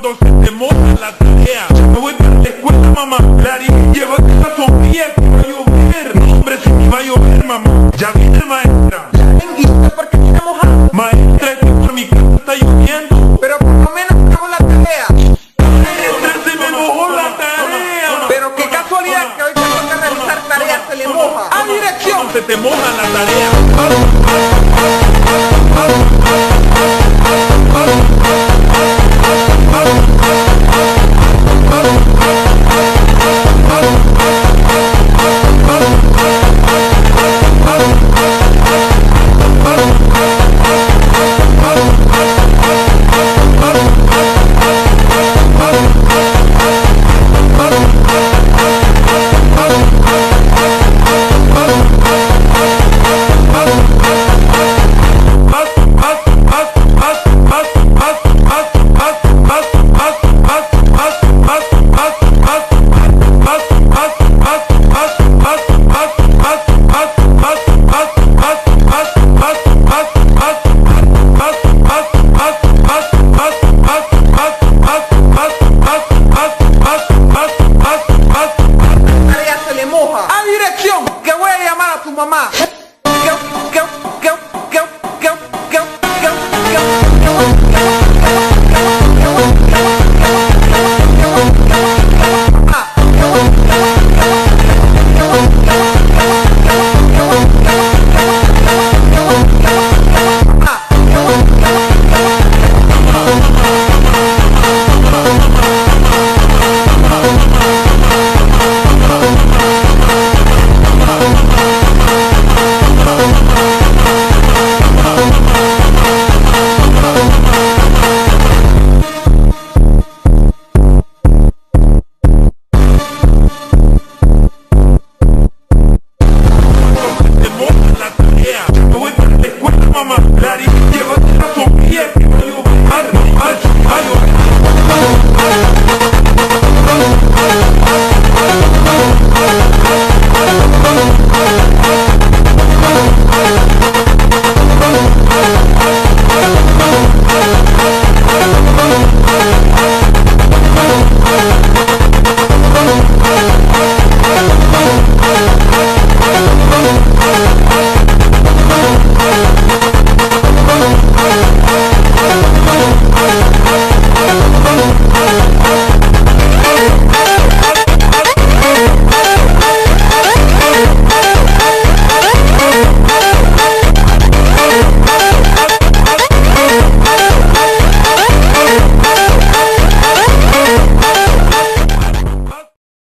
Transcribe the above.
cuando se te monta la tarea. Ya me voy para la escuela, mamá. Clary, llévate la sombrilla que va a llover. No, hombre, si me va a llover, mamá. Ya viene, maestra. ¿Y usted por qué tiene mojado? Maestra, es que por mi casa está lloviendo.